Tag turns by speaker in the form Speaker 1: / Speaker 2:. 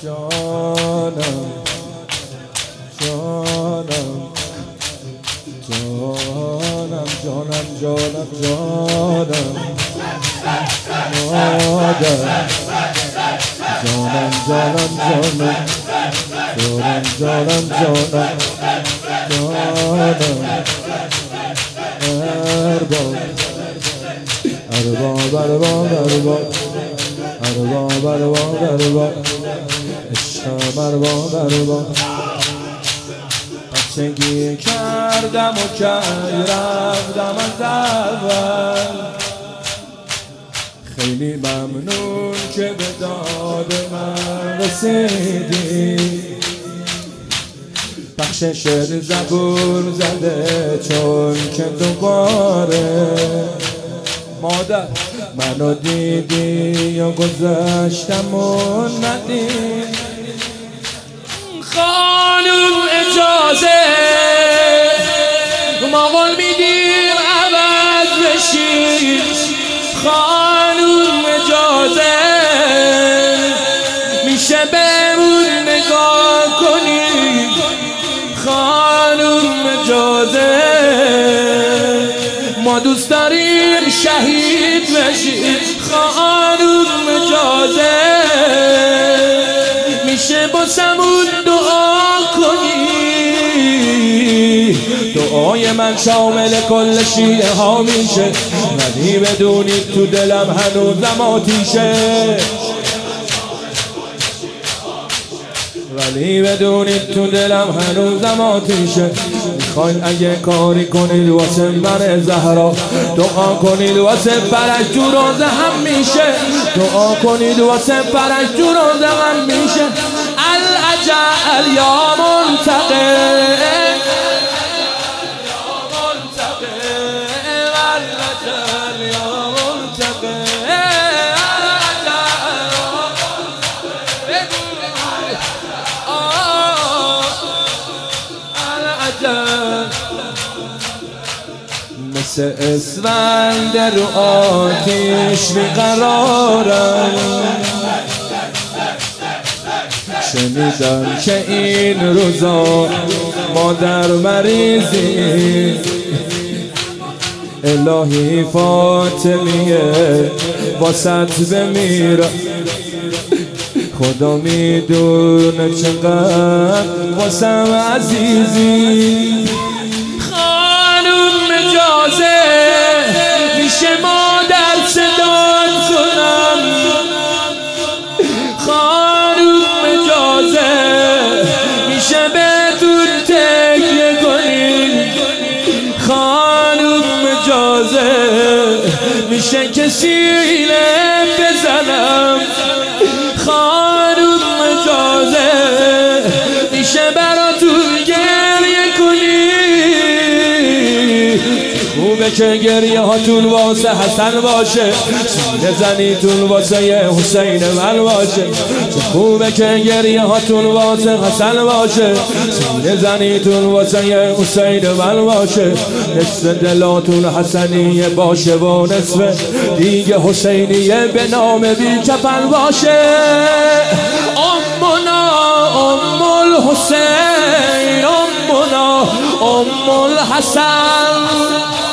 Speaker 1: جانم جانم جانم جانم جانم جانم مادر جانم جانم جانم جانم جانم جانم جانم ارباب ارباب ارباب ارباب ارباب ارباب ارباب عشقم ارباب ارباب بچگی کردم و کی رفتم از اول خیلی ممنون که به داد من رسیدی بخشش زبور زده چون که دوباره مادر منو دیدی و گذشتم و ندید
Speaker 2: خانم اجازه ما قول میدیم عوض بشی خانم اجازه میشه بهمون نگاه کنی خانم اجازه ما دوست داریم شهید بشی خانم اجازه میشه باسمون دعا کنی دعای من شامل کل شیعه ها میشه ولی بدونید تو دلم هنوزم آتیشه ولی بدونید تو دلم هنوزم آتیشه میخواین اگه کاری کنید واسه من زهرا دعا کنید واسه فرج تو روزه هم میشه دعا کنید واسه فرج تو روزه هم میشه العجل یا منتقم العجل یا منتقم مثل اسفند رو آتیش بیقرارم شنیدم که این روزا مادر مریضی الهی فاطمیه واسط بمیرم خدا میدونه چقدر واسم عزیزی خانم اجازه میشه مادر صدات کنم خانم اجازه میشه بهتون تکیه کنیم خانم اجازه میشه که سینه بزنم خانم اجازه میشه براتون گریه کنی خوبه که گریه هاتون واسه حسن باشه سینه زنیتون واسه حسین من باشه خوبه که گریه هاتون واسه حسن باشه سینه زنیتون واسه حسین من باشه نصف دلاتون حسنیه باشه و نصف دیگه حسینیه به نام بی کفن باشه امنا ام الحسین امنا ام الحسن